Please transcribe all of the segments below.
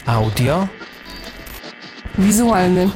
Audio. Wizualny.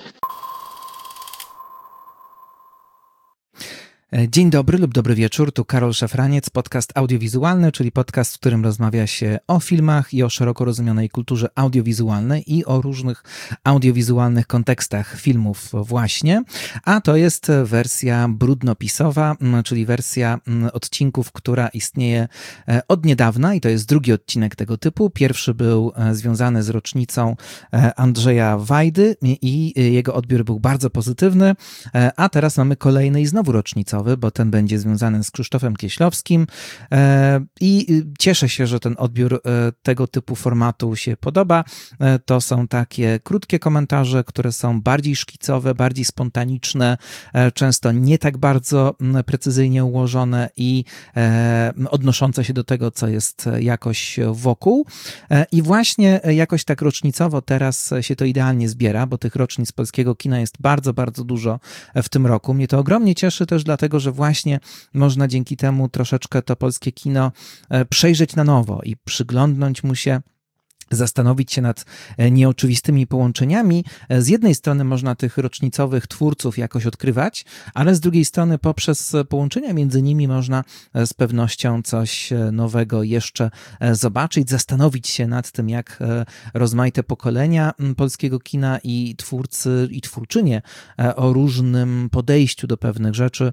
Dzień dobry lub dobry wieczór, tu Karol Szafraniec, podcast audiowizualny, czyli podcast, w którym rozmawia się o filmach i o szeroko rozumianej kulturze audiowizualnej i o różnych audiowizualnych kontekstach filmów właśnie, a to jest wersja brudnopisowa, czyli wersja odcinków, która istnieje od niedawna i to jest drugi odcinek tego typu. Pierwszy był związany z rocznicą Andrzeja Wajdy i jego odbiór był bardzo pozytywny, a teraz mamy kolejny i znowu rocznicowy, bo ten będzie związany z Krzysztofem Kieślowskim i cieszę się, że ten odbiór tego typu formatu się podoba. To są takie krótkie komentarze, które są bardziej szkicowe, bardziej spontaniczne, często nie tak bardzo precyzyjnie ułożone i odnoszące się do tego, co jest jakoś wokół. I właśnie jakoś tak rocznicowo teraz się to idealnie zbiera, bo tych rocznic polskiego kina jest bardzo, bardzo dużo w tym roku. Mnie to ogromnie cieszy też dlatego, że właśnie można dzięki temu troszeczkę to polskie kino przejrzeć na nowo i przyglądnąć mu się, zastanowić się nad nieoczywistymi połączeniami. Z jednej strony można tych rocznicowych twórców jakoś odkrywać, ale z drugiej strony poprzez połączenia między nimi można z pewnością coś nowego jeszcze zobaczyć, zastanowić się nad tym, jak rozmaite pokolenia polskiego kina i twórcy i twórczynie o różnym podejściu do pewnych rzeczy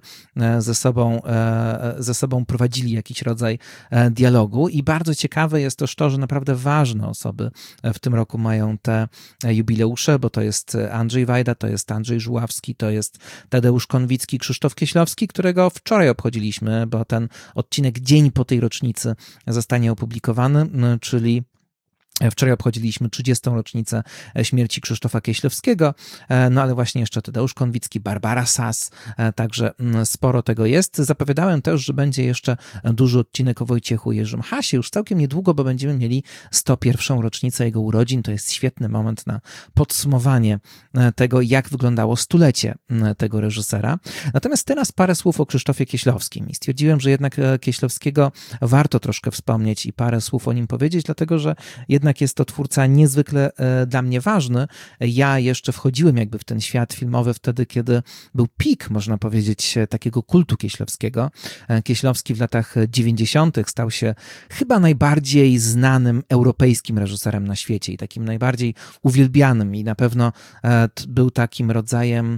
ze sobą prowadzili jakiś rodzaj dialogu i bardzo ciekawe jest też to, że naprawdę ważne osoby w tym roku mają te jubileusze, bo to jest Andrzej Wajda, to jest Andrzej Żuławski, to jest Tadeusz Konwicki, Krzysztof Kieślowski, którego wczoraj obchodziliśmy, bo ten odcinek dzień po tej rocznicy zostanie opublikowany, czyli wczoraj obchodziliśmy 30. rocznicę śmierci Krzysztofa Kieślowskiego, no ale właśnie jeszcze Tadeusz Konwicki, Barbara Sass, także sporo tego jest. Zapowiadałem też, że będzie jeszcze duży odcinek o Wojciechu Jerzym Hasie już całkiem niedługo, bo będziemy mieli 101. rocznicę jego urodzin. To jest świetny moment na podsumowanie tego, jak wyglądało stulecie tego reżysera. Natomiast teraz parę słów o Krzysztofie Kieślowskim i stwierdziłem, że jednak Kieślowskiego warto troszkę wspomnieć i parę słów o nim powiedzieć, dlatego że jednak jest to twórca niezwykle dla mnie ważny. Ja jeszcze wchodziłem jakby w ten świat filmowy wtedy, kiedy był pik, można powiedzieć, takiego kultu Kieślowskiego. Kieślowski w latach 90. stał się chyba najbardziej znanym europejskim reżyserem na świecie i takim najbardziej uwielbianym i na pewno był takim rodzajem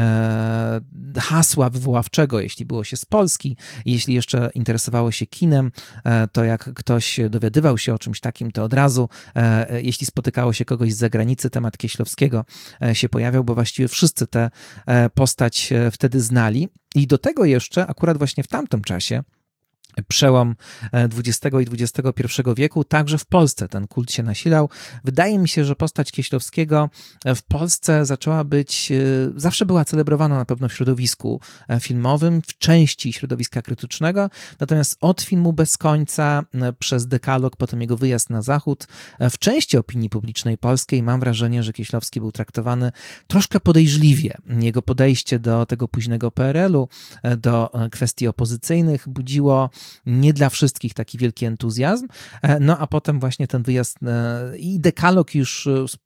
hasła wywoławczego, jeśli było się z Polski, jeśli jeszcze interesowało się kinem, to jak ktoś dowiadywał się o czymś takim, to od razu, jeśli spotykało się kogoś z zagranicy, temat Kieślowskiego się pojawiał, bo właściwie wszyscy tę postać wtedy znali i do tego jeszcze akurat właśnie w tamtym czasie przełom XX i XXI wieku, także w Polsce ten kult się nasilał. Wydaje mi się, że postać Kieślowskiego w Polsce zaczęła być, zawsze była celebrowana na pewno w środowisku filmowym, w części środowiska krytycznego, natomiast od Filmu bez końca, przez Dekalog, potem jego wyjazd na zachód, w części opinii publicznej polskiej mam wrażenie, że Kieślowski był traktowany troszkę podejrzliwie. Jego podejście do tego późnego PRL-u, do kwestii opozycyjnych budziło nie dla wszystkich taki wielki entuzjazm, no a potem właśnie ten wyjazd i Dekalog już,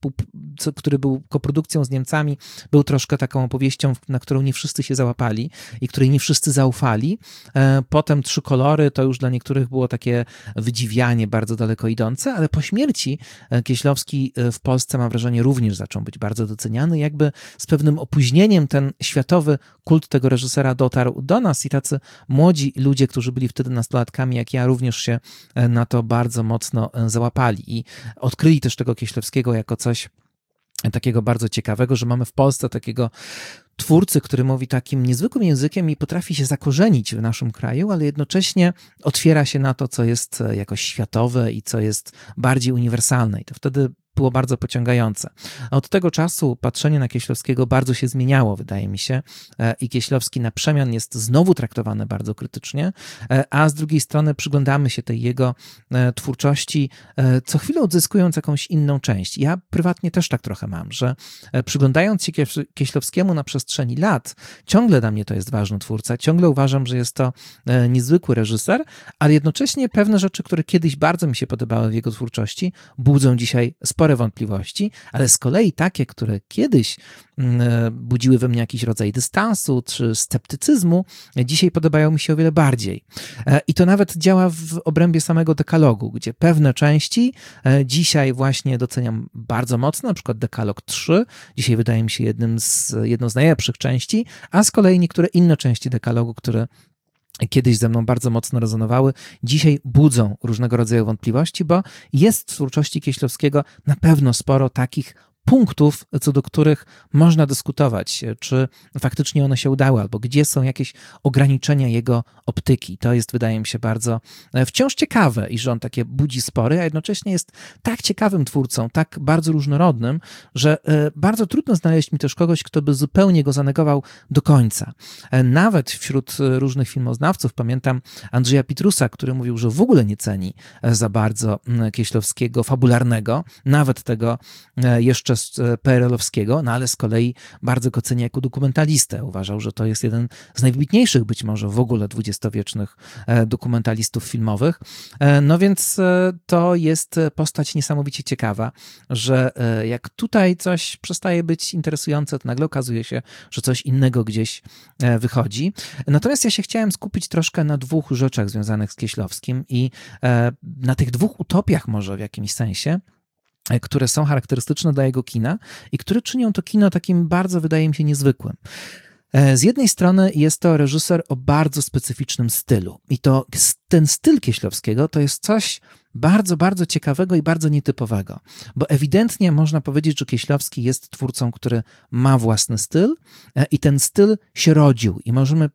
który był koprodukcją z Niemcami, był troszkę taką opowieścią, na którą nie wszyscy się załapali i której nie wszyscy zaufali. Potem Trzy kolory to już dla niektórych było takie wydziwianie bardzo daleko idące, ale po śmierci Kieślowski w Polsce, mam wrażenie, również zaczął być bardzo doceniany. Jakby z pewnym opóźnieniem ten światowy kult tego reżysera dotarł do nas i tacy młodzi ludzie, którzy byli wtedy nastolatkami, jak ja, również się na to bardzo mocno załapali i odkryli też tego Kieślowskiego jako coś takiego bardzo ciekawego, że mamy w Polsce takiego twórcy, który mówi takim niezwykłym językiem i potrafi się zakorzenić w naszym kraju, ale jednocześnie otwiera się na to, co jest jakoś światowe i co jest bardziej uniwersalne. I to wtedy było bardzo pociągające. A od tego czasu patrzenie na Kieślowskiego bardzo się zmieniało, wydaje mi się, i Kieślowski na przemian jest znowu traktowany bardzo krytycznie, a z drugiej strony przyglądamy się tej jego twórczości, co chwilę odzyskując jakąś inną część. Ja prywatnie też tak trochę mam, że przyglądając się Kieślowskiemu na przestrzeni lat, ciągle dla mnie to jest ważny twórca, ciągle uważam, że jest to niezwykły reżyser, ale jednocześnie pewne rzeczy, które kiedyś bardzo mi się podobały w jego twórczości, budzą dzisiaj sporo spore wątpliwości, ale z kolei takie, które kiedyś budziły we mnie jakiś rodzaj dystansu czy sceptycyzmu, dzisiaj podobają mi się o wiele bardziej. I to nawet działa w obrębie samego dekalogu, gdzie pewne części dzisiaj właśnie doceniam bardzo mocno, na przykład Dekalog 3, dzisiaj wydaje mi się jedną z najlepszych części, a z kolei niektóre inne części dekalogu, które kiedyś ze mną bardzo mocno rezonowały, dzisiaj budzą różnego rodzaju wątpliwości, bo jest w twórczości Kieślowskiego na pewno sporo takich punktów, co do których można dyskutować, czy faktycznie one się udały, albo gdzie są jakieś ograniczenia jego optyki. To jest, wydaje mi się, bardzo wciąż ciekawe, i że on takie budzi spory, a jednocześnie jest tak ciekawym twórcą, tak bardzo różnorodnym, że bardzo trudno znaleźć mi też kogoś, kto by zupełnie go zanegował do końca. Nawet wśród różnych filmoznawców pamiętam Andrzeja Pitrusa, który mówił, że w ogóle nie ceni za bardzo Kieślowskiego fabularnego, nawet tego jeszcze PRL-owskiego, no ale z kolei bardzo go ceni jako dokumentalistę. Uważał, że to jest jeden z najwybitniejszych być może w ogóle dwudziestowiecznych dokumentalistów filmowych. No więc to jest postać niesamowicie ciekawa, że jak tutaj coś przestaje być interesujące, to nagle okazuje się, że coś innego gdzieś wychodzi. Natomiast ja się chciałem skupić troszkę na dwóch rzeczach związanych z Kieślowskim i na tych dwóch utopiach może w jakimś sensie, które są charakterystyczne dla jego kina i które czynią to kino takim bardzo, wydaje mi się, niezwykłym. Z jednej strony jest to reżyser o bardzo specyficznym stylu i to ten styl Kieślowskiego to jest coś bardzo, bardzo ciekawego i bardzo nietypowego, bo ewidentnie można powiedzieć, że Kieślowski jest twórcą, który ma własny styl i ten styl się rodził i możemy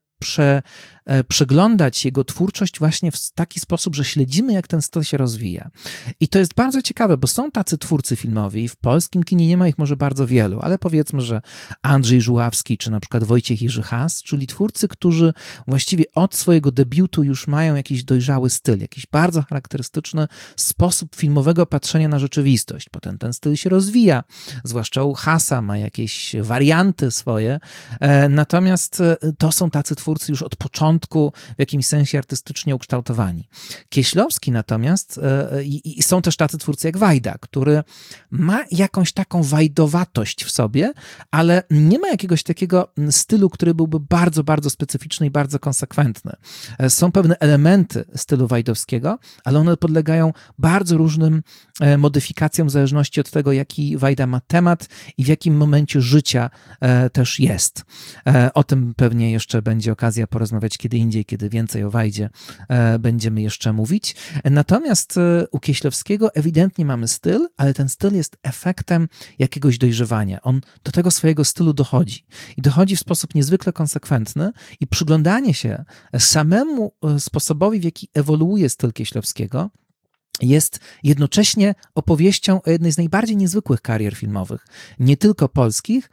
przeglądać jego twórczość właśnie w taki sposób, że śledzimy, jak ten styl się rozwija. I to jest bardzo ciekawe, bo są tacy twórcy filmowi i w polskim kinie nie ma ich może bardzo wielu, ale powiedzmy, że Andrzej Żuławski czy na przykład Wojciech Jerzy Has, czyli twórcy, którzy właściwie od swojego debiutu już mają jakiś dojrzały styl, jakiś bardzo charakterystyczny sposób filmowego patrzenia na rzeczywistość. Potem ten styl się rozwija, zwłaszcza u Hasa ma jakieś warianty swoje, natomiast to są tacy twórcy już od początku w jakimś sensie artystycznie ukształtowani. Kieślowski natomiast, i są też tacy twórcy jak Wajda, który ma jakąś taką wajdowatość w sobie, ale nie ma jakiegoś takiego stylu, który byłby bardzo, bardzo specyficzny i bardzo konsekwentny. Są pewne elementy stylu wajdowskiego, ale one podlegają bardzo różnym modyfikacjom w zależności od tego, jaki Wajda ma temat i w jakim momencie życia też jest. O tym pewnie jeszcze będzie okazja porozmawiać kiedy indziej, kiedy więcej o Wajdzie będziemy jeszcze mówić. Natomiast u Kieślowskiego ewidentnie mamy styl, ale ten styl jest efektem jakiegoś dojrzewania. On do tego swojego stylu dochodzi. I dochodzi w sposób niezwykle konsekwentny i przyglądanie się samemu sposobowi, w jaki ewoluuje styl Kieślowskiego, jest jednocześnie opowieścią o jednej z najbardziej niezwykłych karier filmowych, nie tylko polskich,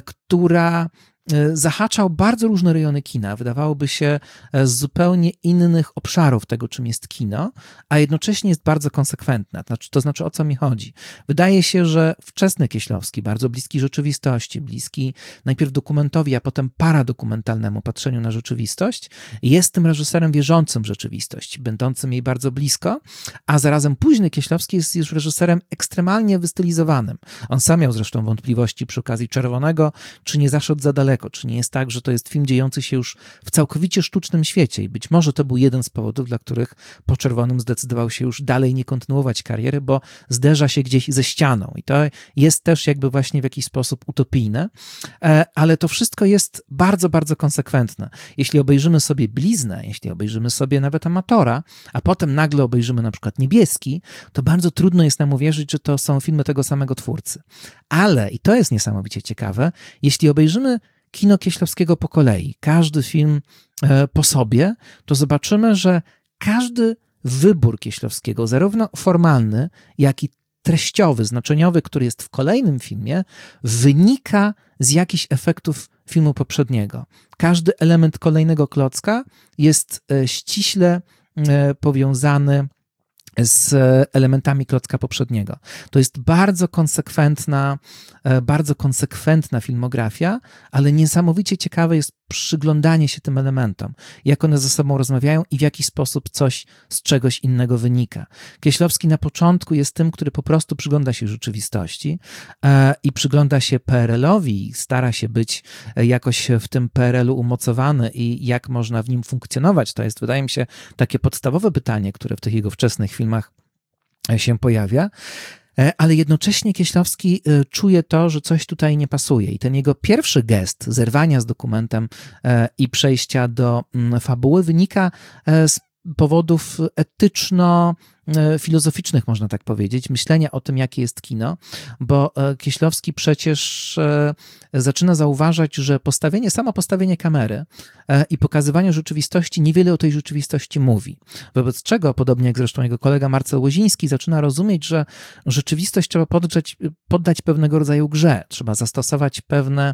która zahaczał bardzo różne rejony kina, wydawałoby się z zupełnie innych obszarów tego, czym jest kino, a jednocześnie jest bardzo konsekwentna. To znaczy, o co mi chodzi? Wydaje się, że wczesny Kieślowski, bardzo bliski rzeczywistości, bliski najpierw dokumentowi, a potem paradokumentalnemu patrzeniu na rzeczywistość, jest tym reżyserem wierzącym w rzeczywistość, będącym jej bardzo blisko, a zarazem późny Kieślowski jest już reżyserem ekstremalnie wystylizowanym. On sam miał zresztą wątpliwości przy okazji Czerwonego, czy nie zaszedł za daleko, czy nie jest tak, że to jest film dziejący się już w całkowicie sztucznym świecie i być może to był jeden z powodów, dla których po Czerwonym zdecydował się już dalej nie kontynuować kariery, bo zderza się gdzieś ze ścianą i to jest też jakby właśnie w jakiś sposób utopijne, ale to wszystko jest bardzo, bardzo konsekwentne. Jeśli obejrzymy sobie Bliznę, jeśli obejrzymy sobie nawet Amatora, a potem nagle obejrzymy na przykład Niebieski, to bardzo trudno jest nam uwierzyć, że to są filmy tego samego twórcy. Ale, i to jest niesamowicie ciekawe, jeśli obejrzymy kino Kieślowskiego po kolei, każdy film po sobie, to zobaczymy, że każdy wybór Kieślowskiego, zarówno formalny, jak i treściowy, znaczeniowy, który jest w kolejnym filmie, wynika z jakichś efektów filmu poprzedniego. Każdy element kolejnego klocka jest ściśle powiązany z elementami klocka poprzedniego. To jest bardzo konsekwentna filmografia, ale niesamowicie ciekawe jest przyglądanie się tym elementom, jak one ze sobą rozmawiają i w jaki sposób coś z czegoś innego wynika. Kieślowski na początku jest tym, który po prostu przygląda się rzeczywistości i przygląda się PRL-owi i stara się być jakoś w tym PRL-u umocowany i jak można w nim funkcjonować. To jest, wydaje mi się, takie podstawowe pytanie, które w tych jego wczesnych filmach się pojawia. Ale jednocześnie Kieślowski czuje to, że coś tutaj nie pasuje. I ten jego pierwszy gest zerwania z dokumentem i przejścia do fabuły wynika z powodów etyczno-filozoficznych, można tak powiedzieć, myślenia o tym, jakie jest kino, bo Kieślowski przecież zaczyna zauważać, że samo postawienie kamery i pokazywanie rzeczywistości niewiele o tej rzeczywistości mówi. Wobec czego, podobnie jak zresztą jego kolega Marcel Łoziński, zaczyna rozumieć, że rzeczywistość trzeba poddać pewnego rodzaju grze, trzeba zastosować pewne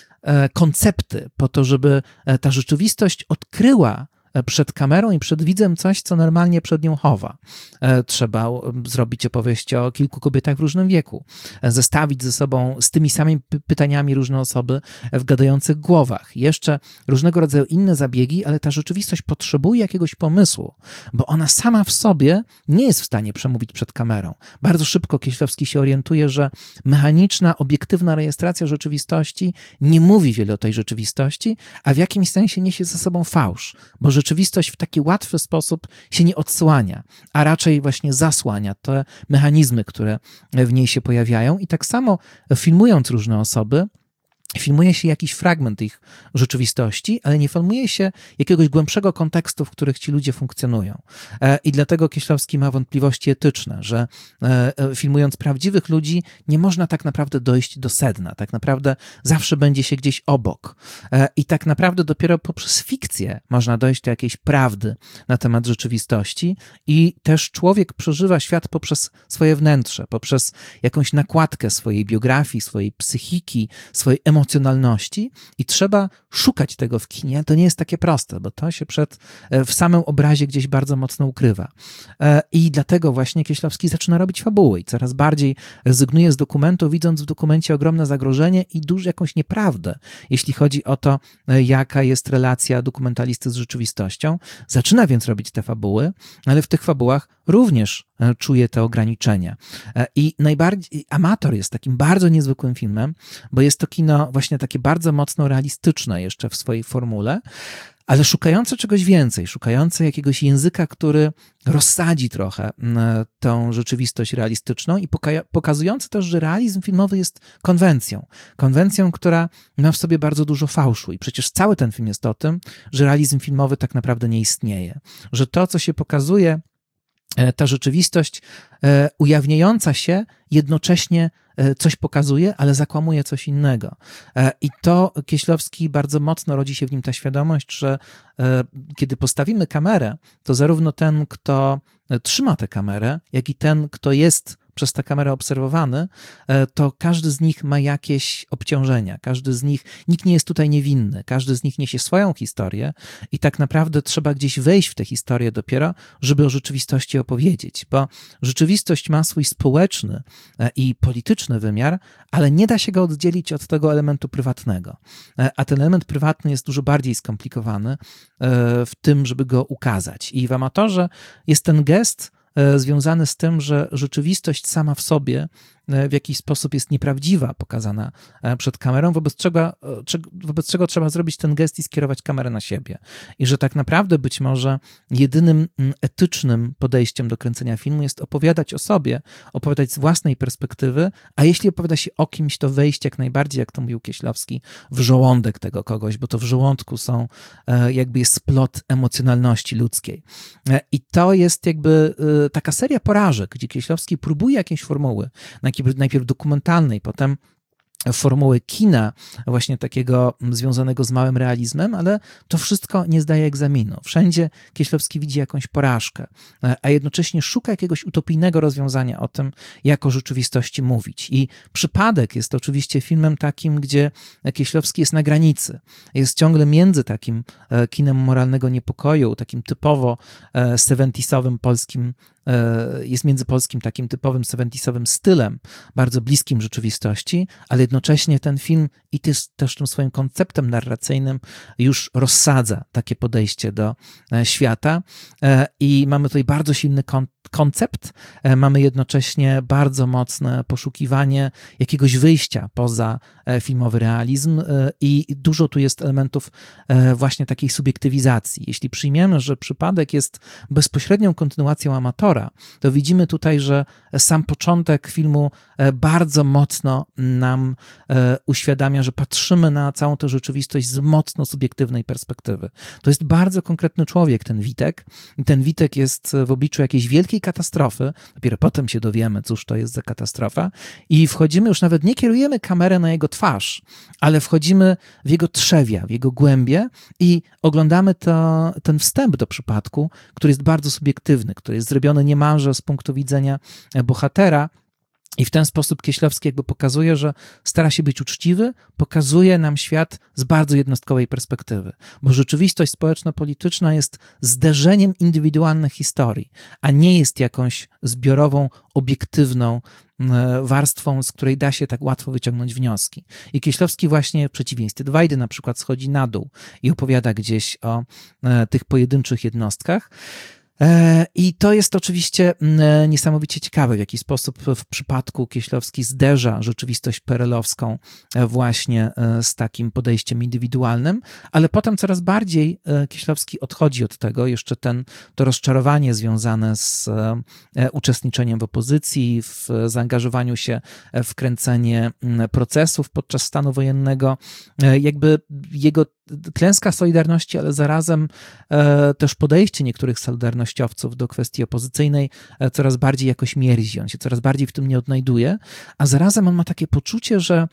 koncepty po to, żeby ta rzeczywistość odkryła przed kamerą i przed widzem coś, co normalnie przed nią chowa. Trzeba zrobić opowieść o kilku kobietach w różnym wieku, zestawić ze sobą z tymi samymi pytaniami różne osoby w gadających głowach. Jeszcze różnego rodzaju inne zabiegi, ale ta rzeczywistość potrzebuje jakiegoś pomysłu, bo ona sama w sobie nie jest w stanie przemówić przed kamerą. Bardzo szybko Kieślowski się orientuje, że mechaniczna, obiektywna rejestracja rzeczywistości nie mówi wiele o tej rzeczywistości, a w jakimś sensie niesie ze sobą fałsz, bo rzeczywistość w taki łatwy sposób się nie odsłania, a raczej właśnie zasłania te mechanizmy, które w niej się pojawiają. I tak samo filmując różne osoby, filmuje się jakiś fragment ich rzeczywistości, ale nie filmuje się jakiegoś głębszego kontekstu, w których ci ludzie funkcjonują. I dlatego Kieślowski ma wątpliwości etyczne, że filmując prawdziwych ludzi nie można tak naprawdę dojść do sedna. Tak naprawdę zawsze będzie się gdzieś obok. I tak naprawdę dopiero poprzez fikcję można dojść do jakiejś prawdy na temat rzeczywistości i też człowiek przeżywa świat poprzez swoje wnętrze, poprzez jakąś nakładkę swojej biografii, swojej psychiki, swojej emocjonalności i trzeba szukać tego w kinie. To nie jest takie proste, bo to się w samym obrazie gdzieś bardzo mocno ukrywa. I dlatego właśnie Kieślowski zaczyna robić fabuły i coraz bardziej rezygnuje z dokumentu, widząc w dokumencie ogromne zagrożenie i jakąś nieprawdę, jeśli chodzi o to, jaka jest relacja dokumentalisty z rzeczywistością. Zaczyna więc robić te fabuły, ale w tych fabułach również czuje te ograniczenia. I najbardziej Amator jest takim bardzo niezwykłym filmem, bo jest to kino właśnie takie bardzo mocno realistyczne jeszcze w swojej formule, ale szukające czegoś więcej, szukające jakiegoś języka, który rozsadzi trochę tą rzeczywistość realistyczną i pokazujący też, że realizm filmowy jest konwencją. Konwencją, która ma w sobie bardzo dużo fałszu i przecież cały ten film jest o tym, że realizm filmowy tak naprawdę nie istnieje. Że to, co się pokazuje, ta rzeczywistość ujawniająca się jednocześnie coś pokazuje, ale zakłamuje coś innego. I to Kieślowski bardzo mocno rodzi się w nim ta świadomość, że kiedy postawimy kamerę, to zarówno ten, kto trzyma tę kamerę, jak i ten, kto jest przez tę kamerę obserwowany, to każdy z nich ma jakieś obciążenia, nikt nie jest tutaj niewinny, każdy z nich niesie swoją historię i tak naprawdę trzeba gdzieś wejść w tę historię dopiero, żeby o rzeczywistości opowiedzieć, bo rzeczywistość ma swój społeczny i polityczny wymiar, ale nie da się go oddzielić od tego elementu prywatnego, a ten element prywatny jest dużo bardziej skomplikowany w tym, żeby go ukazać. I w Amatorze jest ten gest związany z tym, że rzeczywistość sama w sobie w jakiś sposób jest nieprawdziwa, pokazana przed kamerą, wobec czego trzeba zrobić ten gest i skierować kamerę na siebie. I że tak naprawdę być może jedynym etycznym podejściem do kręcenia filmu jest opowiadać o sobie, opowiadać z własnej perspektywy, a jeśli opowiada się o kimś, to wejść jak najbardziej, jak to mówił Kieślowski, w żołądek tego kogoś, bo to w żołądku jakby jest splot emocjonalności ludzkiej. I to jest jakby taka seria porażek, gdzie Kieślowski próbuje jakiejś formuły, najpierw dokumentalnej, potem formuły kina, właśnie takiego związanego z małym realizmem, ale to wszystko nie zdaje egzaminu. Wszędzie Kieślowski widzi jakąś porażkę, a jednocześnie szuka jakiegoś utopijnego rozwiązania o tym, jak o rzeczywistości mówić. I Przypadek jest oczywiście filmem takim, gdzie Kieślowski jest na granicy. Jest ciągle między takim kinem moralnego niepokoju, takim typowo 70-sowym polskim jest międzypolskim takim typowym 70'sowym stylem, bardzo bliskim rzeczywistości, ale jednocześnie ten film i też tym swoim konceptem narracyjnym już rozsadza takie podejście do świata i mamy tutaj bardzo silny koncept, mamy jednocześnie bardzo mocne poszukiwanie jakiegoś wyjścia poza filmowy realizm i dużo tu jest elementów właśnie takiej subiektywizacji. Jeśli przyjmiemy, że przypadek jest bezpośrednią kontynuacją Amatora, to widzimy tutaj, że sam początek filmu bardzo mocno nam uświadamia, że patrzymy na całą tę rzeczywistość z mocno subiektywnej perspektywy. To jest bardzo konkretny człowiek, ten Witek. I ten Witek jest w obliczu jakiejś wielkiej katastrofy. Dopiero potem się dowiemy, cóż to jest za katastrofa. I wchodzimy, już nawet nie kierujemy kamerę na jego twarz, ale wchodzimy w jego trzewia, w jego głębie i oglądamy ten wstęp do przypadku, który jest bardzo subiektywny, który jest zrobiony niemalże z punktu widzenia bohatera. I w ten sposób Kieślowski jakby pokazuje, że stara się być uczciwy, pokazuje nam świat z bardzo jednostkowej perspektywy, bo rzeczywistość społeczno-polityczna jest zderzeniem indywidualnych historii, a nie jest jakąś zbiorową, obiektywną warstwą, z której da się tak łatwo wyciągnąć wnioski. I Kieślowski właśnie w przeciwieństwie do Wajdy na przykład schodzi na dół i opowiada gdzieś o tych pojedynczych jednostkach. I to jest oczywiście niesamowicie ciekawe, w jaki sposób w przypadku Kieślowski zderza rzeczywistość perelowską właśnie z takim podejściem indywidualnym, ale potem coraz bardziej Kieślowski odchodzi od tego, jeszcze to rozczarowanie związane z uczestniczeniem w opozycji, w zaangażowaniu się w kręcenie procesów podczas stanu wojennego, jakby jego klęska Solidarności, ale zarazem też podejście niektórych solidarnościowców do kwestii opozycyjnej coraz bardziej jakoś mierzi. On się coraz bardziej w tym nie odnajduje, a zarazem on ma takie poczucie, że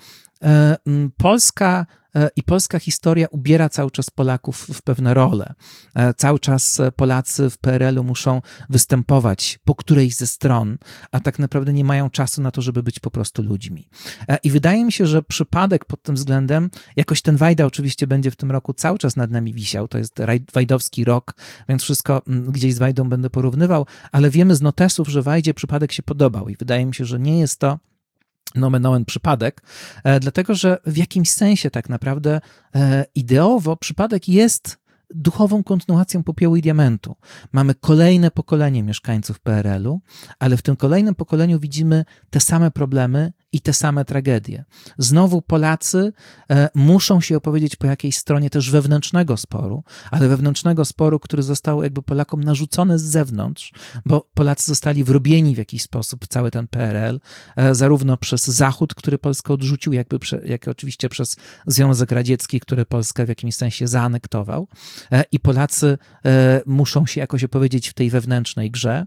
polska historia ubiera cały czas Polaków w pewne role. Cały czas Polacy w PRL-u muszą występować po którejś ze stron, a tak naprawdę nie mają czasu na to, żeby być po prostu ludźmi. I wydaje mi się, że przypadek pod tym względem, jakoś ten Wajda oczywiście będzie w tym roku cały czas nad nami wisiał, to jest wajdowski rok, więc wszystko gdzieś z Wajdą będę porównywał, ale wiemy z notesów, że Wajdzie przypadek się podobał i wydaje mi się, że nie jest to nomen omen przypadek, dlatego że w jakimś sensie tak naprawdę ideowo przypadek jest duchową kontynuacją Popiołu i Diamentu. Mamy kolejne pokolenie mieszkańców PRL-u, ale w tym kolejnym pokoleniu widzimy te same problemy i te same tragedie. Znowu Polacy muszą się opowiedzieć po jakiejś stronie też wewnętrznego sporu, ale wewnętrznego sporu, który został jakby Polakom narzucony z zewnątrz, bo Polacy zostali wrobieni w jakiś sposób w cały ten PRL, zarówno przez Zachód, który Polskę odrzucił, jak oczywiście przez Związek Radziecki, który Polskę w jakimś sensie zaanektował. I Polacy muszą się jakoś opowiedzieć w tej wewnętrznej grze.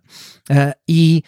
I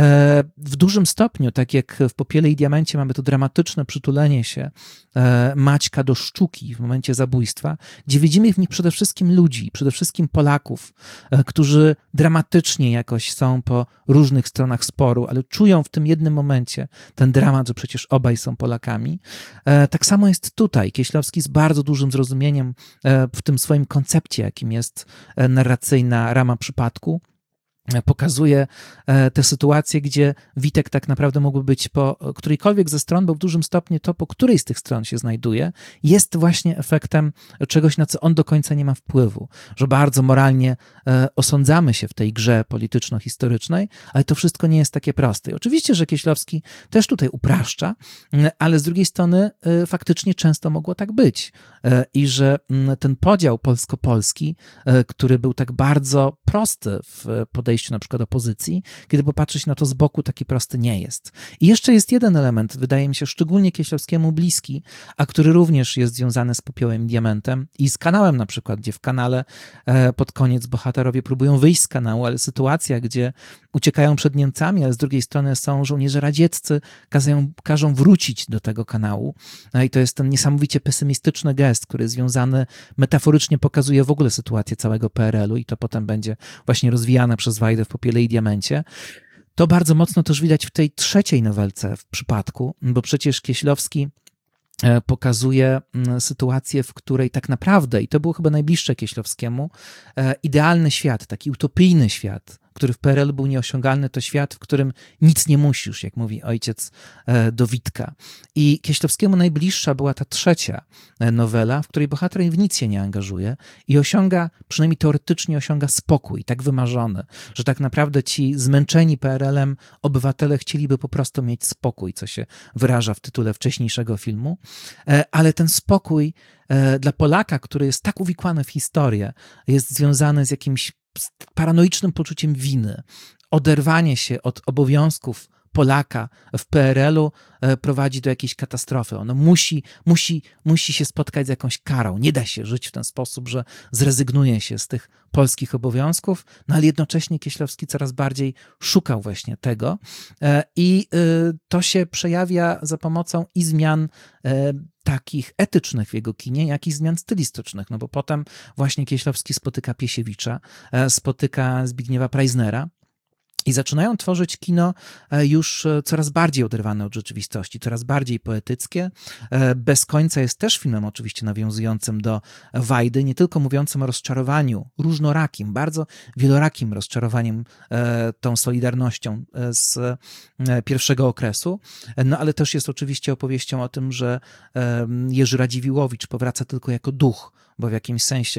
w dużym stopniu, tak jak w Popiele i Diamencie mamy to dramatyczne przytulenie się Maćka do Szczuki w momencie zabójstwa, gdzie widzimy w nich przede wszystkim ludzi, przede wszystkim Polaków, którzy dramatycznie jakoś są po różnych stronach sporu, ale czują w tym jednym momencie ten dramat, że przecież obaj są Polakami. Tak samo jest tutaj. Kieślowski z bardzo dużym zrozumieniem w tym swoim koncepcie, jakim jest narracyjna rama przypadku, pokazuje tę sytuację, gdzie Witek tak naprawdę mógłby być po którejkolwiek ze stron, bo w dużym stopniu to, po której z tych stron się znajduje, jest właśnie efektem czegoś, na co on do końca nie ma wpływu, że bardzo moralnie osądzamy się w tej grze polityczno-historycznej, ale to wszystko nie jest takie proste. I oczywiście, że Kieślowski też tutaj upraszcza, ale z drugiej strony faktycznie często mogło tak być i że ten podział polsko-polski, który był tak bardzo prosty w podejściu na przykład opozycji, kiedy popatrzeć na to z boku, taki prosty nie jest. I jeszcze jest jeden element, wydaje mi się szczególnie Kieślowskiemu bliski, a który również jest związany z Popiołem i Diamentem i z kanałem na przykład, gdzie w kanale pod koniec bohaterowie próbują wyjść z kanału, ale sytuacja, gdzie uciekają przed Niemcami, ale z drugiej strony są żołnierze radzieccy, każą wrócić do tego kanału. I to jest ten niesamowicie pesymistyczny gest, który związany metaforycznie pokazuje w ogóle sytuację całego PRL-u i to potem będzie właśnie rozwijane przez Wajdę w Popiele i Diamencie. To bardzo mocno też widać w tej trzeciej nowelce w przypadku, bo przecież Kieślowski pokazuje sytuację, w której tak naprawdę, i to było chyba najbliższe Kieślowskiemu, idealny świat, taki utopijny świat który w PRL był nieosiągalny, to świat, w którym nic nie musisz, jak mówi ojciec do Witka. I Kieślowskiemu najbliższa była ta trzecia nowela, w której bohater w nic się nie angażuje i osiąga, przynajmniej teoretycznie osiąga spokój, tak wymarzony, że tak naprawdę ci zmęczeni PRL-em obywatele chcieliby po prostu mieć spokój, co się wyraża w tytule wcześniejszego filmu, ale ten spokój dla Polaka, który jest tak uwikłany w historię, jest związany z jakimś paranoicznym poczuciem winy. Oderwanie się od obowiązków Polaka w PRL-u prowadzi do jakiejś katastrofy. Ono musi się spotkać z jakąś karą. Nie da się żyć w ten sposób, że zrezygnuje się z tych polskich obowiązków, no ale jednocześnie Kieślowski coraz bardziej szukał właśnie tego i to się przejawia za pomocą i zmian takich etycznych w jego kinie, jak i zmian stylistycznych, no bo potem właśnie Kieślowski spotyka Piesiewicza, spotyka Zbigniewa Preissnera, i zaczynają tworzyć kino już coraz bardziej oderwane od rzeczywistości, coraz bardziej poetyckie. Bez końca jest też filmem oczywiście nawiązującym do Wajdy, nie tylko mówiącym o rozczarowaniu różnorakim, bardzo wielorakim rozczarowaniem tą Solidarnością z pierwszego okresu, no ale też jest oczywiście opowieścią o tym, że Jerzy Radziwiłłowicz powraca tylko jako duch, bo w jakimś sensie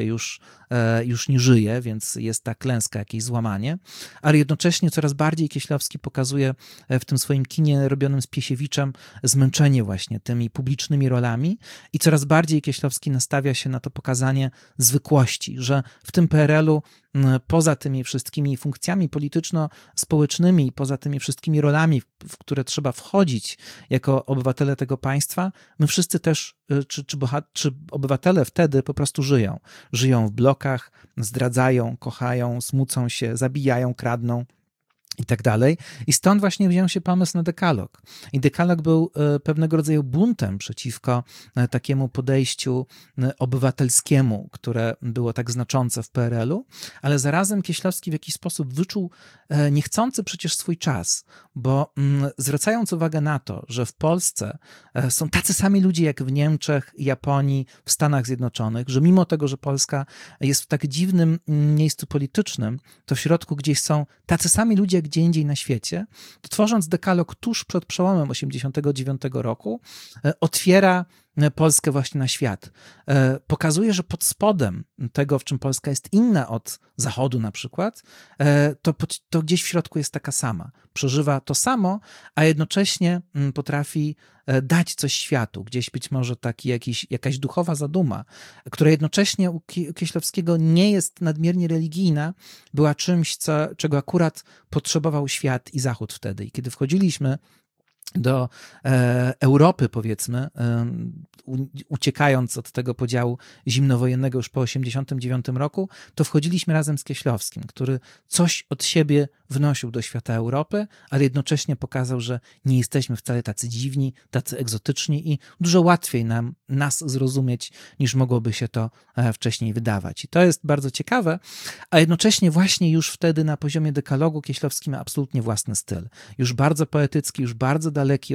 już nie żyje, więc jest ta klęska, jakieś złamanie, ale jednocześnie coraz bardziej Kieślowski pokazuje w tym swoim kinie robionym z Piesiewiczem zmęczenie właśnie tymi publicznymi rolami i coraz bardziej Kieślowski nastawia się na to pokazanie zwykłości, że w tym PRL-u poza tymi wszystkimi funkcjami polityczno-społecznymi, poza tymi wszystkimi rolami, w które trzeba wchodzić jako obywatele tego państwa, my wszyscy też, czy obywatele wtedy po prostu żyją. Żyją w blokach, zdradzają, kochają, smucą się, zabijają, kradną i tak dalej. I stąd właśnie wziął się pomysł na dekalog. I dekalog był pewnego rodzaju buntem przeciwko takiemu podejściu obywatelskiemu, które było tak znaczące w PRL-u, ale zarazem Kieślowski w jakiś sposób wyczuł niechcący przecież swój czas, bo zwracając uwagę na to, że w Polsce są tacy sami ludzie jak w Niemczech, Japonii, w Stanach Zjednoczonych, że mimo tego, że Polska jest w tak dziwnym miejscu politycznym, to w środku gdzieś są tacy sami ludzie jak gdzie indziej na świecie, to tworząc dekalog tuż przed przełomem 1989 roku, otwiera Polskę właśnie na świat. Pokazuje, że pod spodem tego, w czym Polska jest inna od Zachodu na przykład, to gdzieś w środku jest taka sama. Przeżywa to samo, a jednocześnie potrafi dać coś światu. Gdzieś być może jakaś duchowa zaduma, która jednocześnie u Kieślowskiego nie jest nadmiernie religijna, była czymś, czego akurat potrzebował świat i Zachód wtedy. I kiedy wchodziliśmy do Europy, powiedzmy, uciekając od tego podziału zimnowojennego już po 1989 roku, to wchodziliśmy razem z Kieślowskim, który coś od siebie wnosił do świata Europy, ale jednocześnie pokazał, że nie jesteśmy wcale tacy dziwni, tacy egzotyczni i dużo łatwiej nas zrozumieć, niż mogłoby się to wcześniej wydawać. I to jest bardzo ciekawe, a jednocześnie właśnie już wtedy na poziomie dekalogu Kieślowski ma absolutnie własny styl. Już bardzo poetycki, już bardzo daleki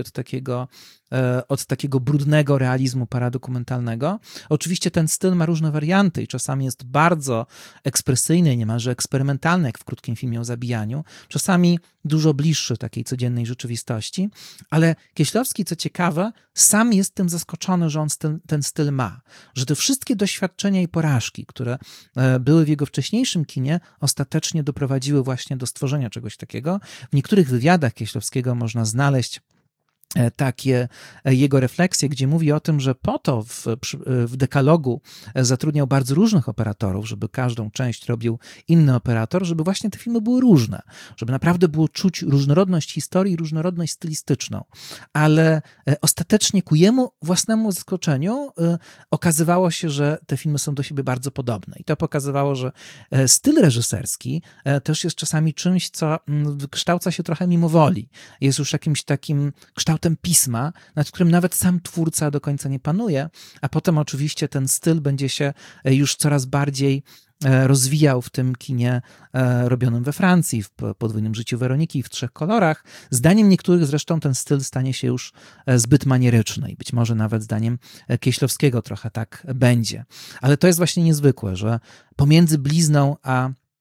od takiego brudnego realizmu paradokumentalnego. Oczywiście ten styl ma różne warianty i czasami jest bardzo ekspresyjny, niemalże eksperymentalny, jak w krótkim filmie o zabijaniu, czasami dużo bliższy takiej codziennej rzeczywistości, ale Kieślowski, co ciekawe, sam jest tym zaskoczony, że on ten styl ma, że te wszystkie doświadczenia i porażki, które były w jego wcześniejszym kinie, ostatecznie doprowadziły właśnie do stworzenia czegoś takiego. W niektórych wywiadach Kieślowskiego można znaleźć takie jego refleksje, gdzie mówi o tym, że po to w dekalogu zatrudniał bardzo różnych operatorów, żeby każdą część robił inny operator, żeby właśnie te filmy były różne, żeby naprawdę było czuć różnorodność historii, różnorodność stylistyczną. Ale ostatecznie ku jemu własnemu zaskoczeniu okazywało się, że te filmy są do siebie bardzo podobne. I to pokazywało, że styl reżyserski też jest czasami czymś, co wykształca się trochę mimowoli. Jest już jakimś takim kształtem pisma, nad którym nawet sam twórca do końca nie panuje, a potem oczywiście ten styl będzie się już coraz bardziej rozwijał w tym kinie robionym we Francji, w Podwójnym życiu Weroniki i w Trzech kolorach. Zdaniem niektórych zresztą ten styl stanie się już zbyt manieryczny i być może nawet zdaniem Kieślowskiego trochę tak będzie. Ale to jest właśnie niezwykłe, że pomiędzy Blizną a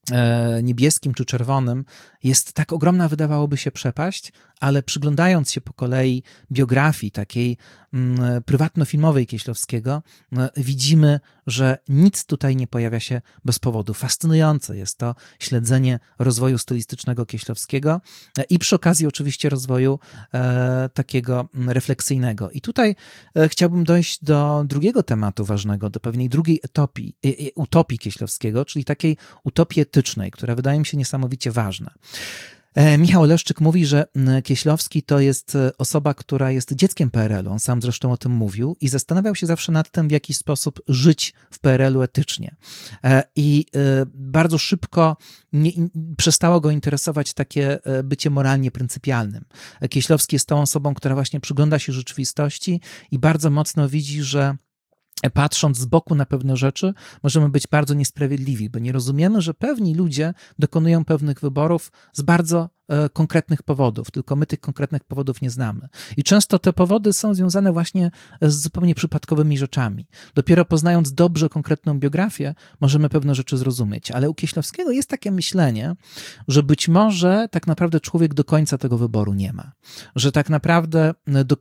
niebieskim czy czerwonym, jest tak ogromna, wydawałoby się, przepaść, ale przyglądając się po kolei biografii takiej prywatno-filmowej Kieślowskiego, widzimy, że nic tutaj nie pojawia się bez powodu. Fascynujące jest to śledzenie rozwoju stylistycznego Kieślowskiego i przy okazji oczywiście rozwoju takiego refleksyjnego. I tutaj chciałbym dojść do drugiego tematu ważnego, do pewnej drugiej utopii Kieślowskiego, czyli takiej utopii etycznej, która wydaje mi się niesamowicie ważna. Michał Leszczyk mówi, że Kieślowski to jest osoba, która jest dzieckiem PRL-u. On sam zresztą o tym mówił i zastanawiał się zawsze nad tym, w jaki sposób żyć w PRL-u etycznie. I bardzo szybko przestało go interesować takie bycie moralnie pryncypialnym. Kieślowski jest tą osobą, która właśnie przygląda się rzeczywistości i bardzo mocno widzi, że patrząc z boku na pewne rzeczy, możemy być bardzo niesprawiedliwi, bo nie rozumiemy, że pewni ludzie dokonują pewnych wyborów z bardzo konkretnych powodów, tylko my tych konkretnych powodów nie znamy. I często te powody są związane właśnie z zupełnie przypadkowymi rzeczami. Dopiero poznając dobrze konkretną biografię, możemy pewne rzeczy zrozumieć. Ale u Kieślowskiego jest takie myślenie, że być może tak naprawdę człowiek do końca tego wyboru nie ma. Że tak naprawdę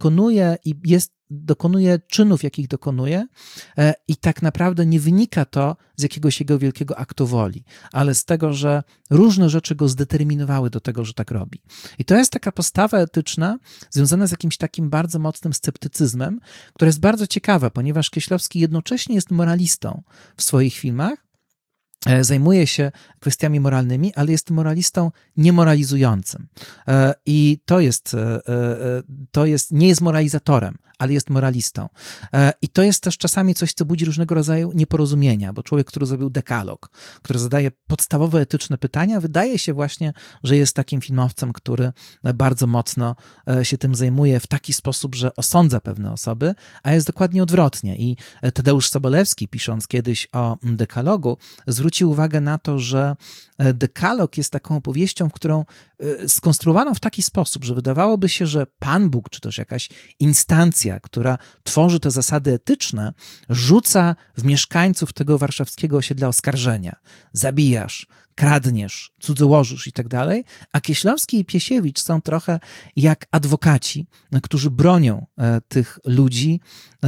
dokonuje czynów, jakich dokonuje i tak naprawdę nie wynika to z jakiegoś jego wielkiego aktu woli, ale z tego, że różne rzeczy go zdeterminowały do tego, że tak robi. I to jest taka postawa etyczna związana z jakimś takim bardzo mocnym sceptycyzmem, która jest bardzo ciekawa, ponieważ Kieślowski jednocześnie jest moralistą w swoich filmach, zajmuje się kwestiami moralnymi, ale jest moralistą niemoralizującym. I nie jest moralizatorem, ale jest moralistą. I to jest też czasami coś, co budzi różnego rodzaju nieporozumienia, bo człowiek, który zrobił dekalog, który zadaje podstawowe etyczne pytania, wydaje się właśnie, że jest takim filmowcem, który bardzo mocno się tym zajmuje w taki sposób, że osądza pewne osoby, a jest dokładnie odwrotnie. I Tadeusz Sobolewski, pisząc kiedyś o dekalogu, zwrócił uwagę na to, że dekalog jest taką opowieścią, którą skonstruowano w taki sposób, że wydawałoby się, że Pan Bóg, czy też jakaś instancja, która tworzy te zasady etyczne, rzuca w mieszkańców tego warszawskiego osiedla oskarżenia. Zabijasz, kradniesz, cudzołożysz i tak dalej, a Kieślowski i Piesiewicz są trochę jak adwokaci, którzy bronią tych ludzi,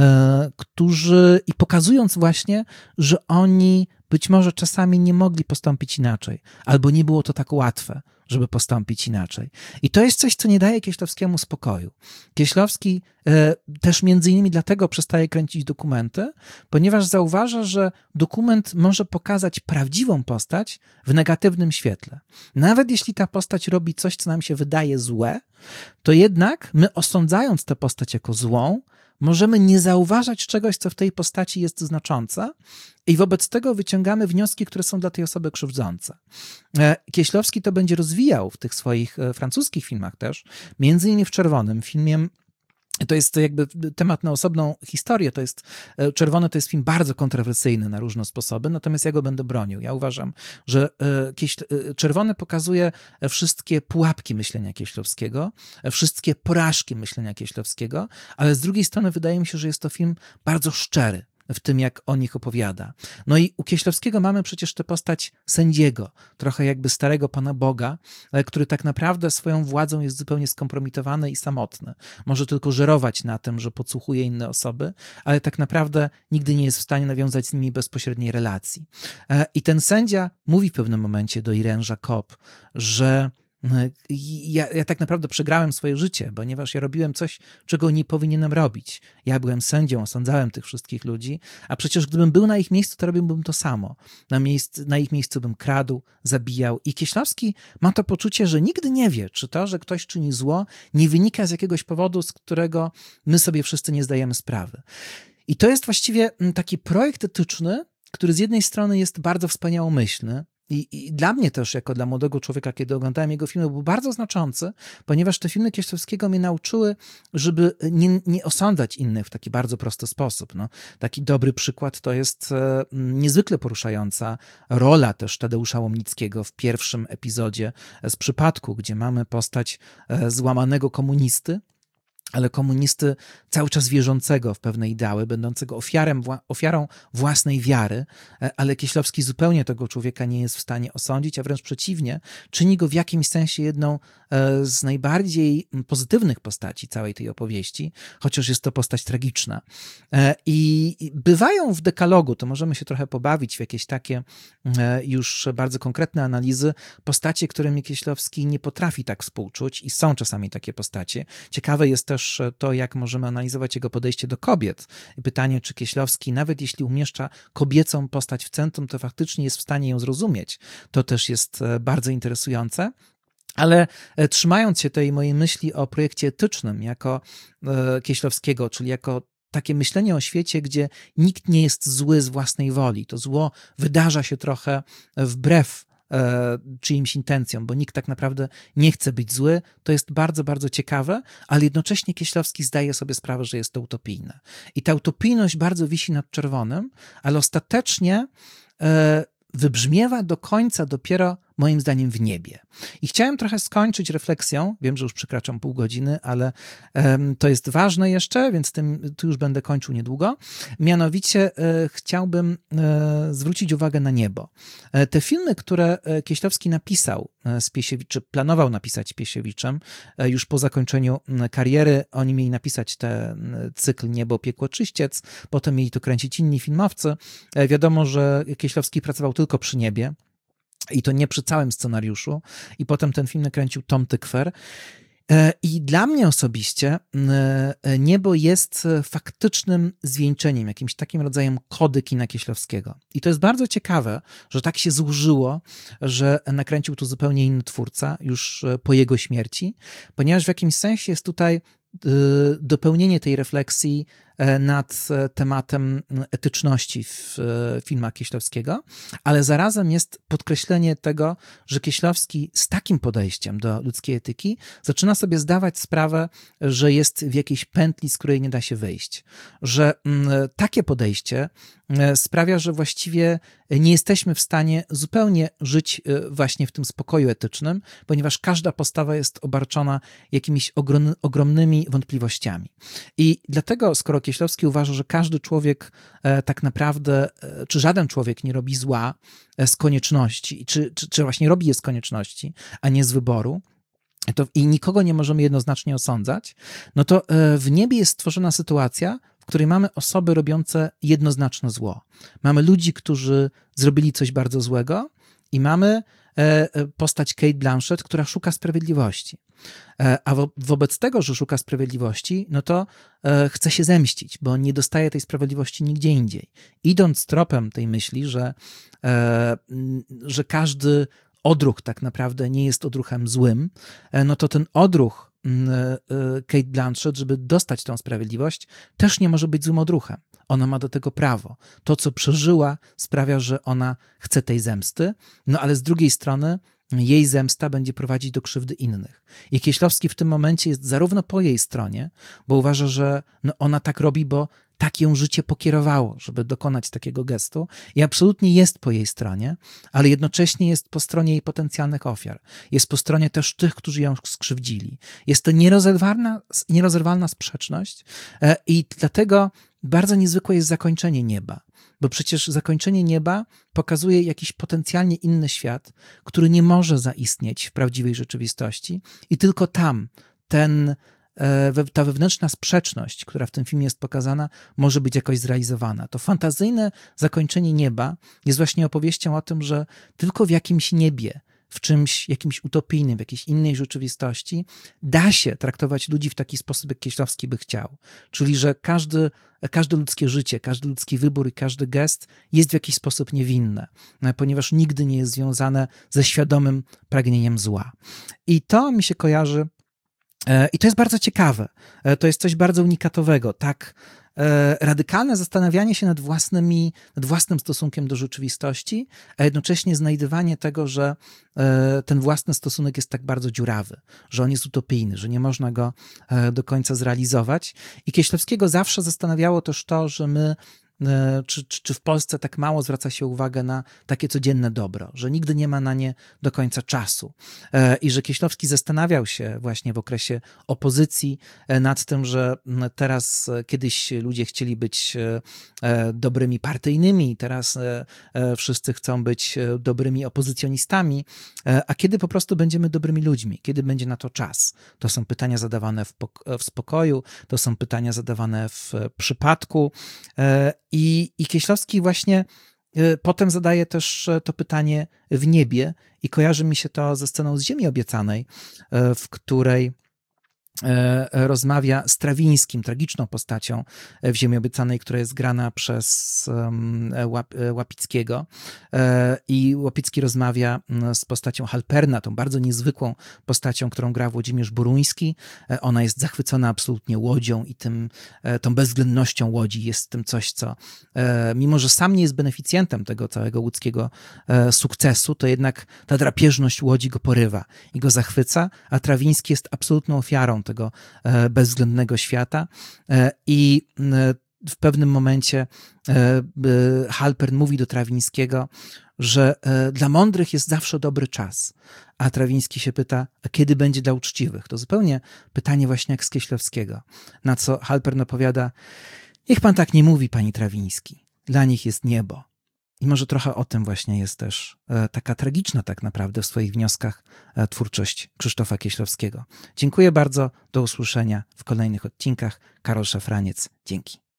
i pokazując właśnie, że oni być może czasami nie mogli postąpić inaczej, albo nie było to tak łatwe, żeby postąpić inaczej. I to jest coś, co nie daje Kieślowskiemu spokoju. Kieślowski też między innymi dlatego przestaje kręcić dokumenty, ponieważ zauważa, że dokument może pokazać prawdziwą postać w negatywnym świetle. Nawet jeśli ta postać robi coś, co nam się wydaje złe, to jednak my, osądzając tę postać jako złą, możemy nie zauważać czegoś, co w tej postaci jest znaczące i wobec tego wyciągamy wnioski, które są dla tej osoby krzywdzące. Kieślowski to będzie rozwijał w tych swoich francuskich filmach też, między innymi w Czerwonym, filmie. To jest jakby temat na osobną historię. Czerwony to jest film bardzo kontrowersyjny na różne sposoby, natomiast ja go będę bronił. Ja uważam, że Czerwony pokazuje wszystkie pułapki myślenia Kieślowskiego, wszystkie porażki myślenia Kieślowskiego, ale z drugiej strony wydaje mi się, że jest to film bardzo szczery w tym, jak o nich opowiada. No i u Kieślowskiego mamy przecież tę postać sędziego, trochę jakby starego Pana Boga, który tak naprawdę swoją władzą jest zupełnie skompromitowany i samotny. Może tylko żerować na tym, że podsłuchuje inne osoby, ale tak naprawdę nigdy nie jest w stanie nawiązać z nimi bezpośredniej relacji. I ten sędzia mówi w pewnym momencie do Irene Jacob, że ja tak naprawdę przegrałem swoje życie, ponieważ ja robiłem coś, czego nie powinienem robić. Ja byłem sędzią, osądzałem tych wszystkich ludzi, a przecież gdybym był na ich miejscu, to robiłbym to samo. Na ich miejscu bym kradł, zabijał. I Kieślowski ma to poczucie, że nigdy nie wie, czy to, że ktoś czyni zło, nie wynika z jakiegoś powodu, z którego my sobie wszyscy nie zdajemy sprawy. I to jest właściwie taki projekt etyczny, który z jednej strony jest bardzo wspaniałomyślny, I dla mnie też, jako dla młodego człowieka, kiedy oglądałem jego filmy, był bardzo znaczący, ponieważ te filmy Kieślowskiego mnie nauczyły, żeby nie osądzać innych w taki bardzo prosty sposób. No, taki dobry przykład to jest niezwykle poruszająca rola też Tadeusza Łomnickiego w pierwszym epizodzie z Przypadku, gdzie mamy postać złamanego komunisty, ale komunisty cały czas wierzącego w pewne ideały, będącego ofiarą własnej wiary, ale Kieślowski zupełnie tego człowieka nie jest w stanie osądzić, a wręcz przeciwnie, czyni go w jakimś sensie jedną z najbardziej pozytywnych postaci całej tej opowieści, chociaż jest to postać tragiczna. I bywają w dekalogu, to możemy się trochę pobawić w jakieś takie już bardzo konkretne analizy, postacie, którymi Kieślowski nie potrafi tak współczuć i są czasami takie postacie. Ciekawe jest też to, jak możemy analizować jego podejście do kobiet. I pytanie, czy Kieślowski, nawet jeśli umieszcza kobiecą postać w centrum, to faktycznie jest w stanie ją zrozumieć. To też jest bardzo interesujące. Ale trzymając się tej mojej myśli o projekcie etycznym jako Kieślowskiego, czyli jako takie myślenie o świecie, gdzie nikt nie jest zły z własnej woli. To zło wydarza się trochę wbrew czyimś intencjom, bo nikt tak naprawdę nie chce być zły. To jest bardzo, bardzo ciekawe, ale jednocześnie Kieślowski zdaje sobie sprawę, że jest to utopijne. I ta utopijność bardzo wisi nad czerwonym, ale ostatecznie wybrzmiewa do końca dopiero moim zdaniem w niebie. I chciałem trochę skończyć refleksją, wiem, że już przekraczam pół godziny, ale to jest ważne jeszcze, więc tu już będę kończył niedługo. Mianowicie chciałbym zwrócić uwagę na niebo. Te filmy, które Kieślowski napisał z czy planował napisać z Piesiewiczem, już po zakończeniu kariery, oni mieli napisać ten cykl Niebo, piekło, czyściec, potem mieli to kręcić inni filmowcy. Wiadomo, że Kieślowski pracował tylko przy niebie, i to nie przy całym scenariuszu. I potem ten film nakręcił Tom Tykwer. I dla mnie osobiście Niebo jest faktycznym zwieńczeniem, jakimś takim rodzajem kody kina Kieślowskiego. I to jest bardzo ciekawe, że tak się złożyło, że nakręcił tu zupełnie inny twórca już po jego śmierci, ponieważ w jakimś sensie jest tutaj dopełnienie tej refleksji nad tematem etyczności w filmach Kieślowskiego, ale zarazem jest podkreślenie tego, że Kieślowski z takim podejściem do ludzkiej etyki zaczyna sobie zdawać sprawę, że jest w jakiejś pętli, z której nie da się wyjść. Że takie podejście sprawia, że właściwie nie jesteśmy w stanie zupełnie żyć właśnie w tym spokoju etycznym, ponieważ każda postawa jest obarczona jakimiś ogromnymi wątpliwościami. I dlatego, skoro Kieślowski uważa, że każdy człowiek tak naprawdę, czy żaden człowiek nie robi zła z konieczności, czy właśnie robi je z konieczności, a nie z wyboru, i nikogo nie możemy jednoznacznie osądzać, no to w niebie jest stworzona sytuacja, w której mamy osoby robiące jednoznaczne zło. Mamy ludzi, którzy zrobili coś bardzo złego i mamy postać Cate Blanchett, która szuka sprawiedliwości. A wobec tego, że szuka sprawiedliwości, no to chce się zemścić, bo nie dostaje tej sprawiedliwości nigdzie indziej. Idąc tropem tej myśli, że każdy odruch tak naprawdę nie jest odruchem złym, no to ten odruch Cate Blanchett, żeby dostać tą sprawiedliwość, też nie może być złym odruchem. Ona ma do tego prawo. To, co przeżyła, sprawia, że ona chce tej zemsty, no ale z drugiej strony jej zemsta będzie prowadzić do krzywdy innych. I Kieślowski w tym momencie jest zarówno po jej stronie, bo uważa, że ona tak robi, bo tak ją życie pokierowało, żeby dokonać takiego gestu, i absolutnie jest po jej stronie, ale jednocześnie jest po stronie jej potencjalnych ofiar. Jest po stronie też tych, którzy ją skrzywdzili. Jest to nierozerwalna sprzeczność i dlatego bardzo niezwykłe jest zakończenie nieba, bo przecież zakończenie nieba pokazuje jakiś potencjalnie inny świat, który nie może zaistnieć w prawdziwej rzeczywistości i tylko tam ta wewnętrzna sprzeczność, która w tym filmie jest pokazana, może być jakoś zrealizowana. To fantazyjne zakończenie nieba jest właśnie opowieścią o tym, że tylko w jakimś niebie, w czymś jakimś utopijnym, w jakiejś innej rzeczywistości da się traktować ludzi w taki sposób, jak Kieślowski by chciał. Czyli, że każde ludzkie życie, każdy ludzki wybór i każdy gest jest w jakiś sposób niewinne, ponieważ nigdy nie jest związane ze świadomym pragnieniem zła. I to mi się kojarzy. I to jest bardzo ciekawe. To jest coś bardzo unikatowego. Tak radykalne zastanawianie się nad własnym stosunkiem do rzeczywistości, a jednocześnie znajdywanie tego, że ten własny stosunek jest tak bardzo dziurawy, że on jest utopijny, że nie można go do końca zrealizować. I Kieślowskiego zawsze zastanawiało też to, że my czy w Polsce tak mało zwraca się uwagę na takie codzienne dobro, że nigdy nie ma na nie do końca czasu. I że Kieślowski zastanawiał się właśnie w okresie opozycji nad tym, że teraz kiedyś ludzie chcieli być dobrymi partyjnymi, teraz wszyscy chcą być dobrymi opozycjonistami, a kiedy po prostu będziemy dobrymi ludźmi, kiedy będzie na to czas? To są pytania zadawane w spokoju, to są pytania zadawane w przypadku i Kieślowski właśnie potem zadaje też to pytanie w niebie i kojarzy mi się to ze sceną z Ziemi Obiecanej, w której rozmawia z Trawińskim, tragiczną postacią w Ziemi Obiecanej, która jest grana przez Łapickiego. I Łapicki rozmawia z postacią Halperna, tą bardzo niezwykłą postacią, którą gra Włodzimierz Buruński. Ona jest zachwycona absolutnie łodzią i tą bezwzględnością łodzi jest tym coś, co mimo, że sam nie jest beneficjentem tego całego łódzkiego sukcesu, to jednak ta drapieżność łodzi go porywa i go zachwyca, a Trawiński jest absolutną ofiarą tego bezwzględnego świata i w pewnym momencie Halpern mówi do Trawińskiego, że dla mądrych jest zawsze dobry czas, a Trawiński się pyta, a kiedy będzie dla uczciwych? To zupełnie pytanie właśnie jak z Kieślowskiego, na co Halpern opowiada, niech pan tak nie mówi, panie Trawiński, dla nich jest niebo. I może trochę o tym właśnie jest też taka tragiczna tak naprawdę w swoich wnioskach twórczość Krzysztofa Kieślowskiego. Dziękuję bardzo, do usłyszenia w kolejnych odcinkach. Karol Szafraniec, dzięki.